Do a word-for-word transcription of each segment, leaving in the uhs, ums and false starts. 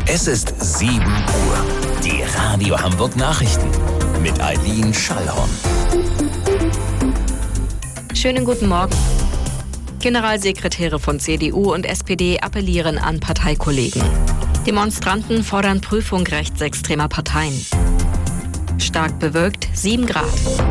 Es ist sieben Uhr. Die Radio Hamburg Nachrichten mit Eileen Schallhorn. Schönen guten Morgen. Generalsekretäre von C D U und S P D appellieren an Parteikollegen. Demonstranten fordern Prüfung rechtsextremer Parteien. Stark bewölkt, sieben Grad.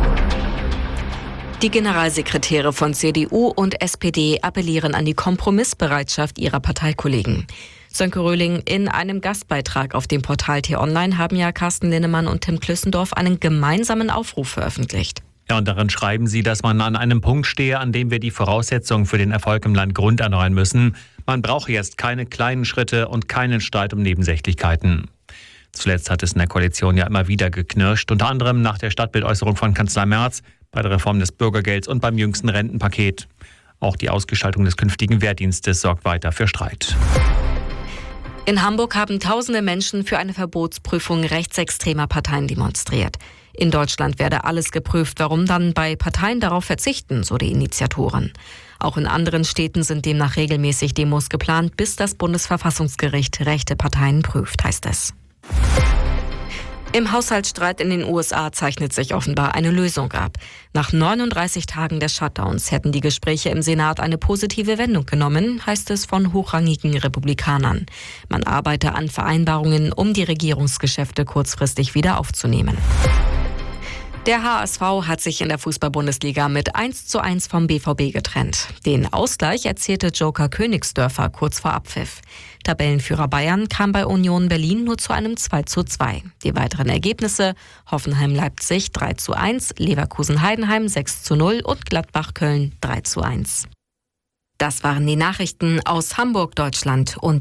Die Generalsekretäre von C D U und S P D appellieren an die Kompromissbereitschaft ihrer Parteikollegen. Sönke Röhling, in einem Gastbeitrag auf dem Portal T-Online haben ja Carsten Linnemann und Tim Klüssendorf einen gemeinsamen Aufruf veröffentlicht. Ja, und darin schreiben sie, dass man an einem Punkt stehe, an dem wir die Voraussetzungen für den Erfolg im Land grunderneuern müssen. Man brauche jetzt keine kleinen Schritte und keinen Streit um Nebensächlichkeiten. Zuletzt hat es in der Koalition ja immer wieder geknirscht, unter anderem nach der Stadtbildäußerung von Kanzler Merz, bei der Reform des Bürgergelds und beim jüngsten Rentenpaket. Auch die Ausgestaltung des künftigen Wehrdienstes sorgt weiter für Streit. In Hamburg haben tausende Menschen für eine Verbotsprüfung rechtsextremer Parteien demonstriert. In Deutschland werde alles geprüft, warum dann bei Parteien darauf verzichten, so die Initiatoren. Auch in anderen Städten sind demnach regelmäßig Demos geplant, bis das Bundesverfassungsgericht rechte Parteien prüft, heißt es. Im Haushaltsstreit in den U S A zeichnet sich offenbar eine Lösung ab. Nach neununddreißig Tagen des Shutdowns hätten die Gespräche im Senat eine positive Wendung genommen, heißt es von hochrangigen Republikanern. Man arbeite an Vereinbarungen, um die Regierungsgeschäfte kurzfristig wieder aufzunehmen. Der H S V hat sich in der Fußball-Bundesliga mit eins zu eins vom B V B getrennt. Den Ausgleich erzielte Joker Königsdörfer kurz vor Abpfiff. Tabellenführer Bayern kam bei Union Berlin nur zu einem zwei zu zwei. Die weiteren Ergebnisse: Hoffenheim-Leipzig drei zu eins, Leverkusen-Heidenheim sechs zu null und Gladbach-Köln drei zu eins. Das waren die Nachrichten aus Hamburg, Deutschland und